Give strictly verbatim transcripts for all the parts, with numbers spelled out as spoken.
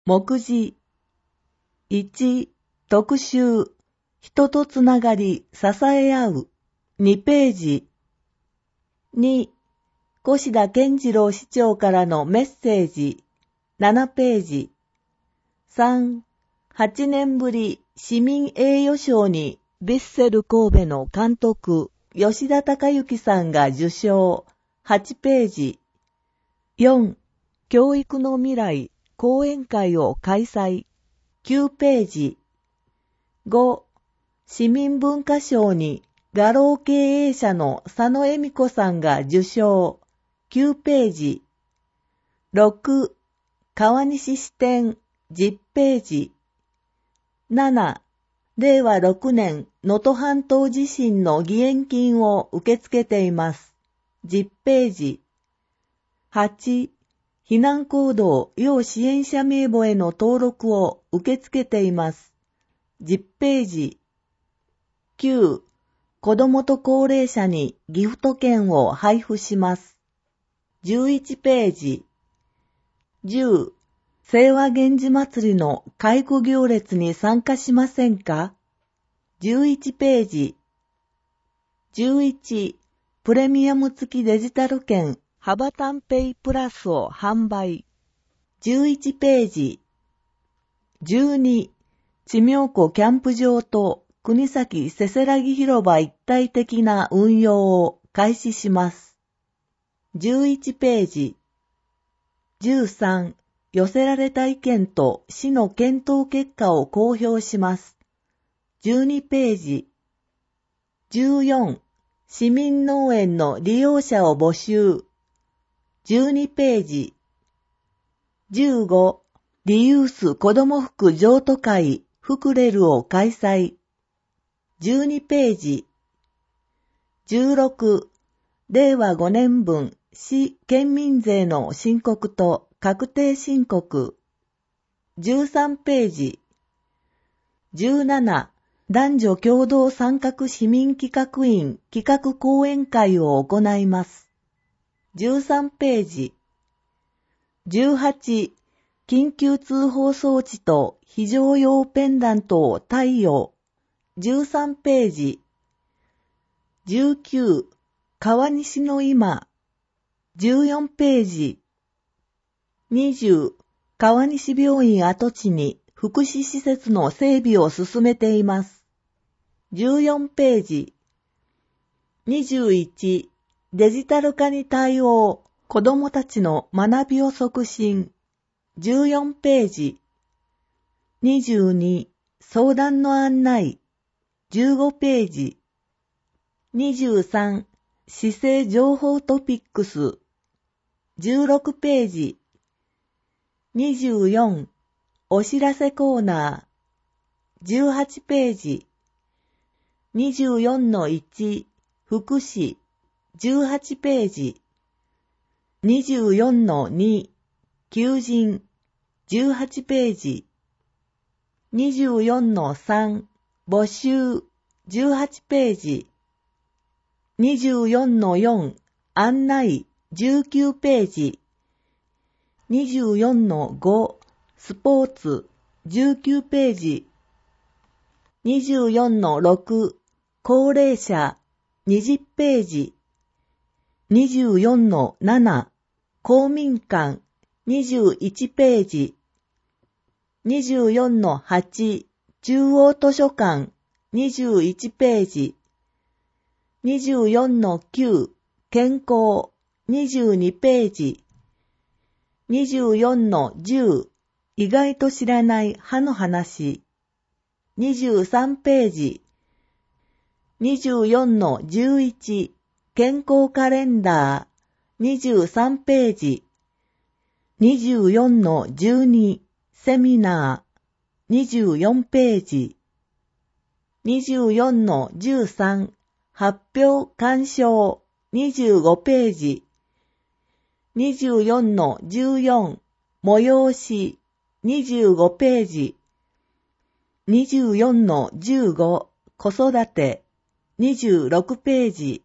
目次。いち、特集。人とつながり、支え合う。にページ。に、越田健次郎市長からのメッセージ。ななページ。さん、はちねんぶり市民栄誉賞にヴィッセル神戸の監督、吉田隆之さんが受賞。はちページ。よん、教育の未来講演会を開催。きゅうページ。ご、市民文化賞に画廊経営者の佐野恵美子さんが受賞。きゅうページ。ろく、川西支店じゅっページ。なな、れいわろくねん能登半島地震の義援金を受け付けています。じゅっページ。はち、避難行動要支援者名簿への登録を受け付けています。じゅっページ。きゅう、子どもと高齢者にギフト券を配布します。じゅういちページ。じゅう、清和源氏祭りの開区行列に参加しませんか？じゅういちページ。じゅういち、プレミアム付きデジタル券ハバタンペイプラスを販売。じゅういちページ。じゅうに、地名湖キャンプ場と国崎せせらぎ広場一体的な運用を開始します。じゅういちページ。じゅうさん、寄せられた意見と市の検討結果を公表します。じゅうにページ。じゅうよん、市民農園の利用者を募集。じゅうにページ。じゅうご、リユース子ども服譲渡会フクレルを開催。じゅうにページ。じゅうろく、れいわごねんぶん市県民税の申告と確定申告。じゅうさんページ。じゅうなな、男女共同参画市民企画院企画講演会を行います。じゅうさんページ。じゅうはち、緊急通報装置と非常用ペンダントを貸与。じゅうさんページ。じゅうきゅう、川西の今。じゅうよんページ。にじゅう、川西病院跡地に福祉施設の整備を進めています。じゅうよんページ。にじゅういち、デジタル化に対応、子どもたちの学びを促進。じゅうよんページ。にじゅうに、相談の案内。じゅうごページ。にじゅうさん、市政情報トピックス。じゅうろくページ。にじゅうよん、お知らせコーナー。じゅうはちページ。にじゅうよんのいち、福祉。じゅうはちページ。にじゅうよんのに、求人。じゅうはちページ。にじゅうよんのさん、募集。じゅうはちページ。にじゅうよんのよん、案内。じゅうきゅうページ。にじゅうよんのご、スポーツ。じゅうきゅうページ。にじゅうよんのろく、高齢者。にじゅうページ。にじゅうよんのなな、公民館。にじゅういちページ。にじゅうよんのはち、中央図書館。にじゅういちページ。にじゅうよんのきゅう、健康。にじゅうにページ。にじゅうよんのじゅう、意外と知らない歯の話。にじゅうさんページ。にじゅうよんのじゅういち、健康カレンダー。にじゅうさんページ。にじゅうよんのじゅうに、セミナー。にじゅうよんページ。にじゅうよんのじゅうさん、発表鑑賞。にじゅうごページ。にじゅうよんのじゅうよん、催し。にじゅうごページ。にじゅうよんのじゅうご、子育て。にじゅうろくページ。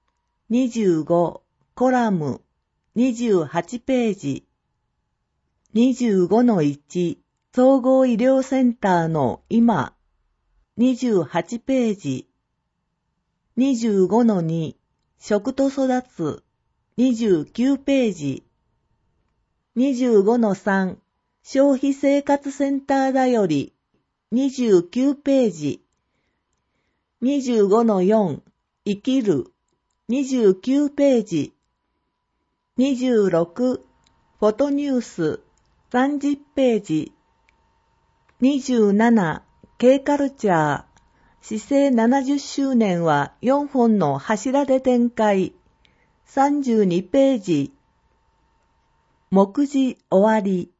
にじゅうご、コラム。にじゅうはちページ。 にじゅうごのいち 総合医療センターの今、にじゅうはちページ。にじゅうごのに 食と育つ、にじゅうきゅうページ。にじゅうごのさん 消費生活センターだより、にじゅうきゅうページ。にじゅうごのよん 生きる、にじゅうきゅうページ。にじゅうろくフォトニュース、さんじゅっページ。にじゅうなな K カルチャー、市政ななじゅっしゅうねんはよんほんの柱で展開、さんじゅうにページ。目次終わり。